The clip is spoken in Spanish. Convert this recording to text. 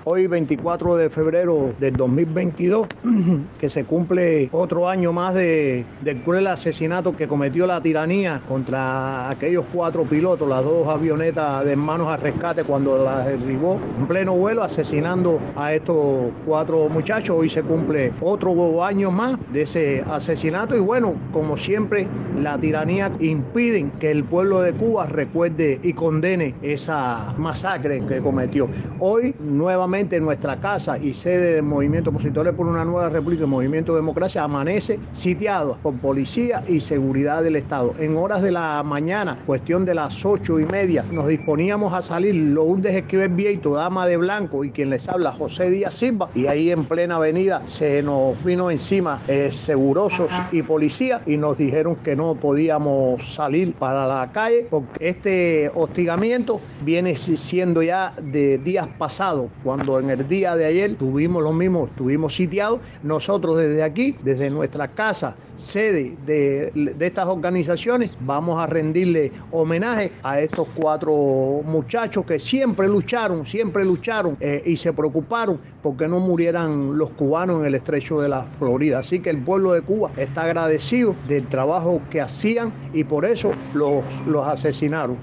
Hoy 24 de febrero del 2022, que se cumple otro año más del cruel asesinato que cometió la tiranía contra aquellos 4 pilotos, las 2 avionetas de Hermanos al Rescate, cuando las derribó en pleno vuelo, asesinando a estos 4 muchachos. Hoy se cumple otro año más de ese asesinato y bueno, como siempre, la tiranía impide que el pueblo de Cuba recuerde y condene esa masacre que cometió. Hoy, nuevamente, nuestra casa y sede del Movimiento Opositores por una Nueva República, el Movimiento Democracia, amanece sitiado por policía y seguridad del Estado. En horas de la mañana, cuestión de las 8:30, nos disponíamos a salir Lourdes Esquivel Vieito, dama de blanco, y quien les habla, José Díaz Silva, y ahí en plena avenida se nos vino encima segurosos y policías y nos dijeron que no podíamos salir para la calle porque este hostigamiento viene siendo ya de días pasados, cuando en el día de ayer tuvimos lo mismo, estuvimos sitiados. Nosotros desde aquí, desde nuestra casa, sede de estas organizaciones, vamos a rendirle homenaje a estos 4 muchachos que siempre lucharon y se preocuparon porque no murieran los cubanos en el estrecho de la Florida. Así que el pueblo de Cuba está agradecido del trabajo que hacían y por eso los asesinaron.